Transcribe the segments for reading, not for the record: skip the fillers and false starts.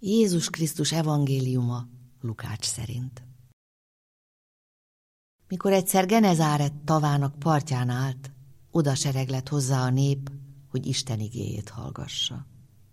Jézus Krisztus evangéliuma Lukács szerint. Mikor egyszer Genezáret tavának partján állt, oda sereglett hozzá a nép, hogy Isten igéjét hallgassa.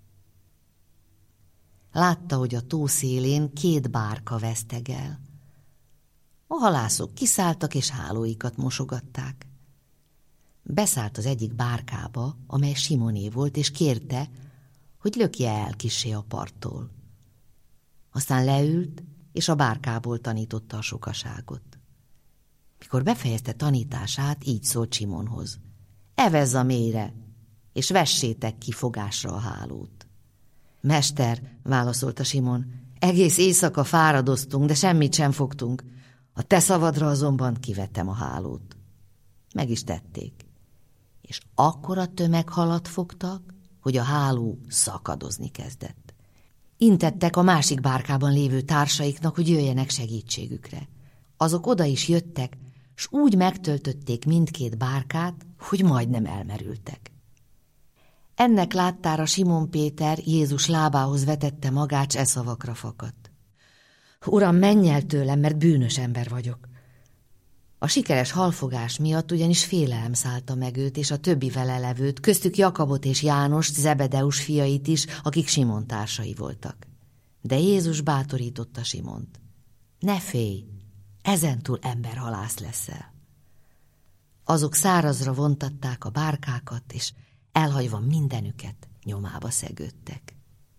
Látta, hogy a tó szélén 2 bárka vesztegel. A halászok kiszálltak és hálóikat mosogatták. Beszállt az egyik bárkába, amely Simoné volt, és kérte, hogy lökje el kissé a parttól. Aztán leült, és a bárkából tanította a sokaságot. Mikor befejezte tanítását, így szólt Simonhoz: evezz a mélyre, és vessétek ki fogásra a hálót. Mester, válaszolta Simon, egész éjszaka fáradoztunk, de semmit sem fogtunk. A te szavadra azonban kivettem a hálót. Meg is tették. És akkora tömeghalat fogtak, hogy a háló szakadozni kezdett. Intettek a másik bárkában lévő társaiknak, hogy jöjjenek segítségükre. Azok oda is jöttek, s úgy megtöltötték mindkét bárkát, hogy majdnem elmerültek. Ennek láttára Simon Péter Jézus lábához vetette magát, s e szavakra fakadt: Uram, menj el tőlem, mert bűnös ember vagyok. A sikeres halfogás miatt ugyanis félelem szállta meg őt és a többi vele levőt, köztük Jakabot és Jánost, Zebedeus fiait is, akik Simon társai voltak. De Jézus bátorította Simont: ne félj, ezentúl emberhalász leszel. Azok szárazra vontatták a bárkákat, és elhagyva mindenüket nyomába szegődtek.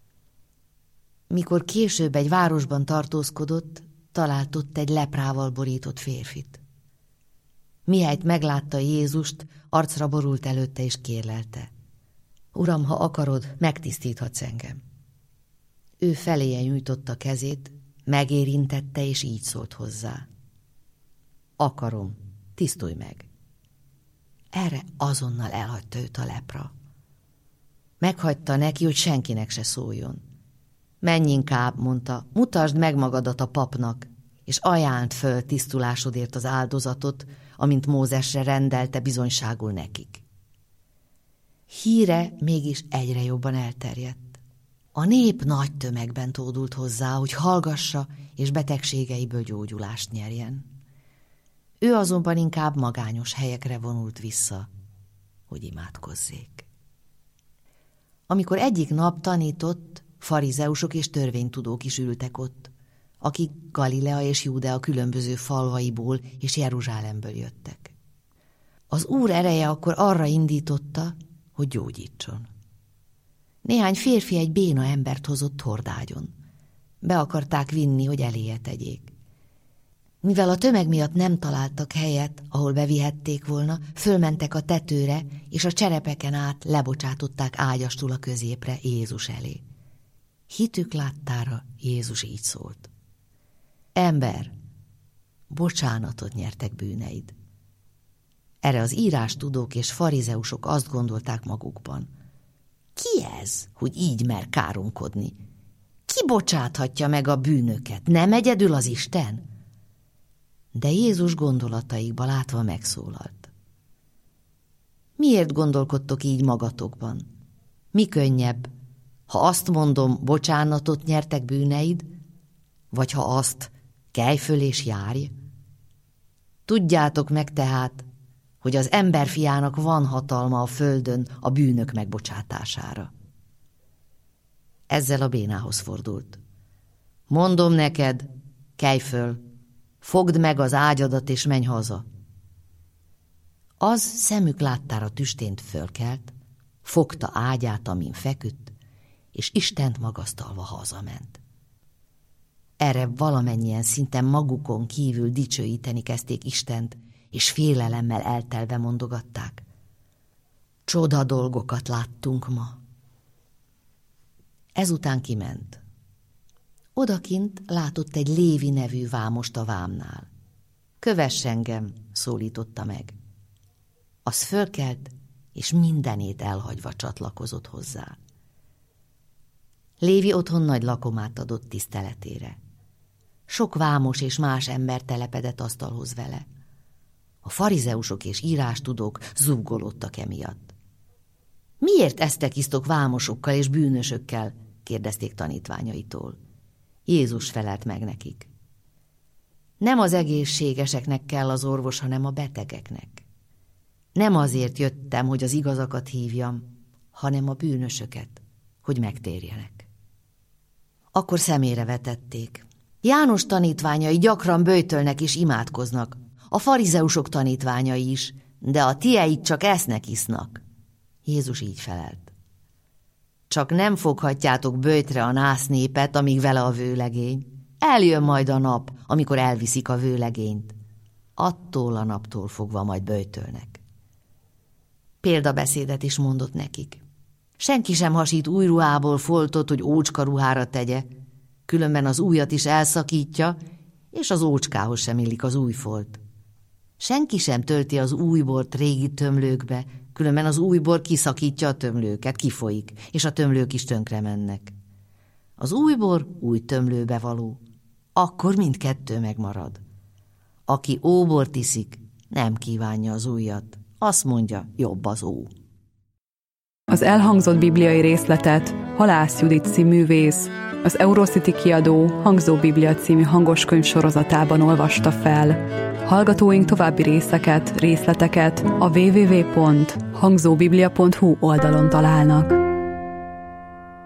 Mikor később egy városban tartózkodott, talált ott egy leprával borított férfit. Mihelyt meglátta Jézust, arcra borult előtte és kérlelte: Uram, ha akarod, megtisztíthatsz engem. Ő feléje nyújtotta kezét, megérintette és így szólt hozzá: akarom, tisztulj meg. Erre azonnal elhagyta őt a lepra. Meghagyta neki, hogy senkinek se szóljon. Menj inkább, mondta, mutasd meg magadat a papnak, és ajánld föl tisztulásodért az áldozatot, amint Mózesre rendelte bizonyságul nekik. Híre mégis egyre jobban elterjedt. A nép nagy tömegben tódult hozzá, hogy hallgassa és betegségeiből gyógyulást nyerjen. Ő azonban inkább magányos helyekre vonult vissza, hogy imádkozzék. Amikor egyik nap tanított, farizeusok és törvénytudók is ültek ott, akik Galilea és Júdea különböző falvaiból és Jeruzsálemből jöttek. Az Úr ereje akkor arra indította, hogy gyógyítson. Néhány férfi egy béna embert hozott tordágyon. Be akarták vinni, hogy eléje tegyék. Mivel a tömeg miatt nem találtak helyet, ahol bevihették volna, fölmentek a tetőre, és a cserepeken át lebocsátották ágyastul a középre Jézus elé. Hitük láttára Jézus így szólt: ember, bocsánatot nyertek bűneid. Erre az írástudók és farizeusok azt gondolták magukban: ki ez, hogy így mer káromkodni? Ki bocsáthatja meg a bűnöket? Nem egyedül az Isten? De Jézus gondolataikba látva megszólalt: miért gondolkodtok így magatokban? Mi könnyebb, ha azt mondom, bocsánatot nyertek bűneid, vagy ha azt, kelj föl és járj? Tudjátok meg tehát, hogy az emberfiának van hatalma a földön a bűnök megbocsátására. Ezzel a bénához fordult: mondom neked, kelj föl, fogd meg az ágyadat és menj haza. Az szemük láttára tüstént fölkelt, fogta ágyát, amin feküdt, és Istent magasztalva hazament. Erre valamennyien szinte magukon kívül dicsőíteni kezdték Istent, és félelemmel eltelve mondogatták: csoda dolgokat láttunk ma. Ezután kiment. Odakint látott egy Lévi nevű vámost a vámnál. Kövess engem, szólította meg. Az fölkelt, és mindenét elhagyva csatlakozott hozzá. Lévi otthon nagy lakomát adott tiszteletére. Sok vámos és más ember telepedett asztalhoz vele. A farizeusok és írástudók zúgolódtak emiatt. Miért esztek-isztok vámosokkal és bűnösökkel, kérdezték tanítványaitól. Jézus felelt meg nekik. Nem az egészségeseknek kell az orvos, hanem a betegeknek. Nem azért jöttem, hogy az igazakat hívjam, hanem a bűnösöket, hogy megtérjenek. Akkor szemére vetették. János tanítványai gyakran böjtölnek és imádkoznak, a farizeusok tanítványai is, de a tieik csak esznek, isznak. Jézus így felelt. Csak nem foghatjátok böjtre a násznépet, amíg vele a vőlegény. Eljön majd a nap, amikor elviszik a vőlegényt. Attól a naptól fogva majd böjtölnek. Példabeszédet is mondott nekik. Senki sem hasít új ruhából foltot, hogy ócska ruhára tegye, különben az újat is elszakítja, és az ócskához sem illik az új folt. Senki sem tölti az új bort régi tömlőkbe, különben az új bor kiszakítja a tömlőket, kifolyik, és a tömlők is tönkre mennek. Az új bor új tömlőbe való, akkor mindkettő megmarad. Aki óbort iszik, nem kívánja az újat, azt mondja, jobb az ó. Az elhangzott bibliai részletet Halász Judit színművész az Eurocity kiadó Hangzó Biblia című hangoskönyv sorozatában olvasta fel. Hallgatóink további részleteket a www.hangzóbiblia.hu oldalon találnak.